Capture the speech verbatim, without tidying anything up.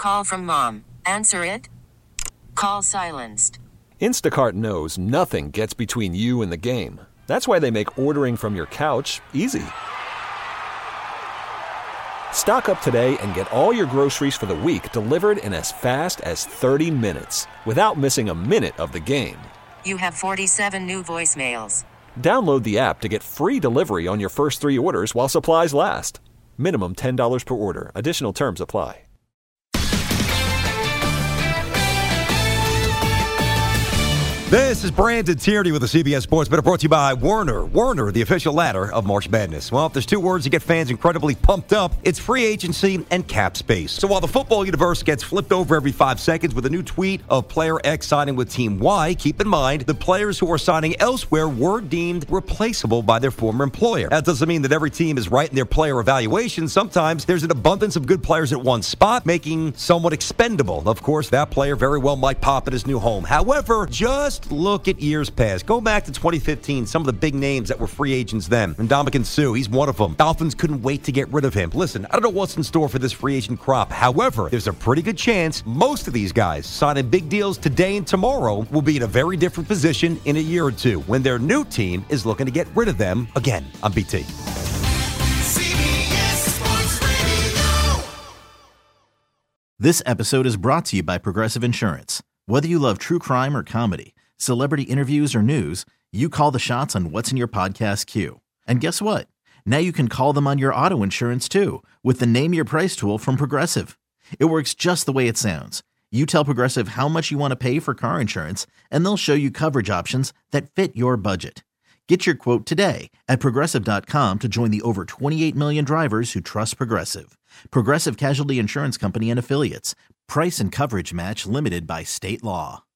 call from mom. Answer it. Call silenced. Instacart knows nothing gets between you and the game. That's why they make ordering from your couch easy. Stock up today and get all your groceries for the week delivered in as fast as thirty minutes without missing a minute of the game. You have forty-seven new voicemails. Download the app to get free delivery on your first three orders while supplies last. Minimum ten dollars per order. Additional terms apply. This is Brandon Tierney with the C B S Sports Better, brought to you by Werner. Werner, the official ladder of March Madness. Well, if there's two words that get fans incredibly pumped up, it's free agency and cap space. So while the football universe gets flipped over every five seconds with a new tweet of player X signing with Team Y, keep in mind the players who are signing elsewhere were deemed replaceable by their former employer. That doesn't mean that every team is right in their player evaluation. Sometimes there's an abundance of good players at one spot, making someone expendable. Of course, that player very well might pop at his new home. However, just look at years past. Go back to twenty fifteen, some of the big names that were free agents then. And Ndamukong Suh, he's one of them. Dolphins couldn't wait to get rid of him. Listen, I don't know what's in store for this free agent crop. However, there's a pretty good chance most of these guys signing big deals today and tomorrow will be in a very different position in a year or two when their new team is looking to get rid of them again. I'm B T. This episode is brought to you by Progressive Insurance. Whether you love true crime or comedy, celebrity interviews or news, you call the shots on what's in your podcast queue. And guess what? Now you can call them on your auto insurance too with the Name Your Price tool from Progressive. It works just the way it sounds. You tell Progressive how much you want to pay for car insurance, and they'll show you coverage options that fit your budget. Get your quote today at Progressive dot com to join the over twenty-eight million drivers who trust Progressive. Progressive Casualty Insurance Company and Affiliates. Price and coverage match limited by state law.